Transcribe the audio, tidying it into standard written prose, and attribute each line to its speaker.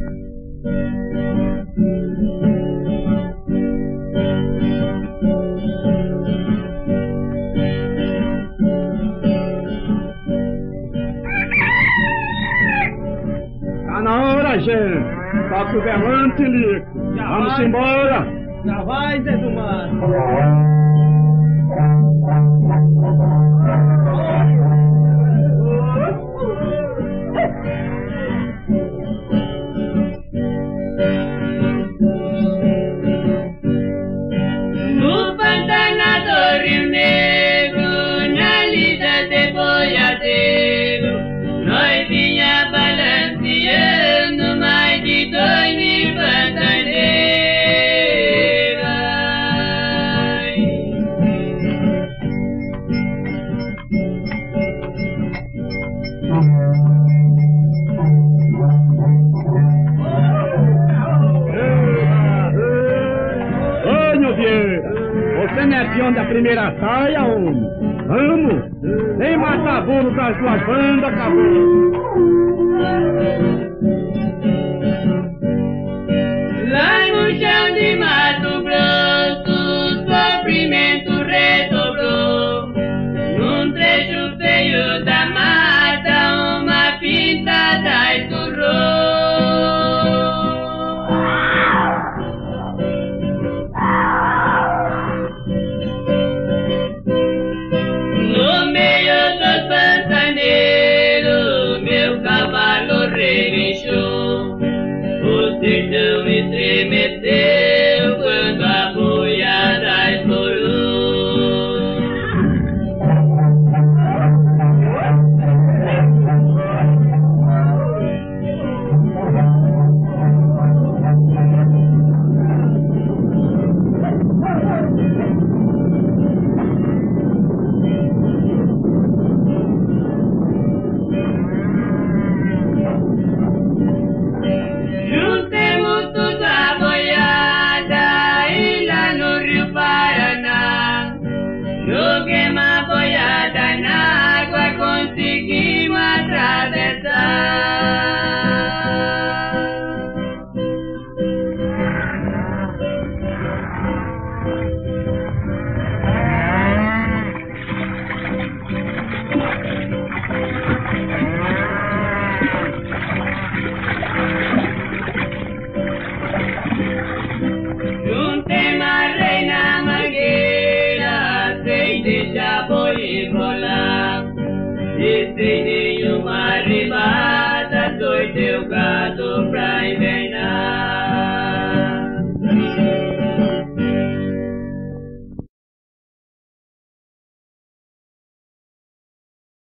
Speaker 1: Tá na hora, gente. Toca o berrante, Lico. Vamos embora.
Speaker 2: Já vai, Zé do Mar.
Speaker 3: No Pantano do Rio Negro, na lida de boiadeiro, nós vinha balanceando mais de 2000 pantaneiras.
Speaker 1: Ô, Novieira, você não é peão da primeira saia, homem? Vamos! Nem matar burro das duas bandas, acabou!
Speaker 3: Lá no chão de Mato Grosso, o sofrimento redobrou. Num trecho feio da mata, uma pintada escurrou. No meio dos pantaneiros, meu cavalo relinchou. O sertão estremeceu.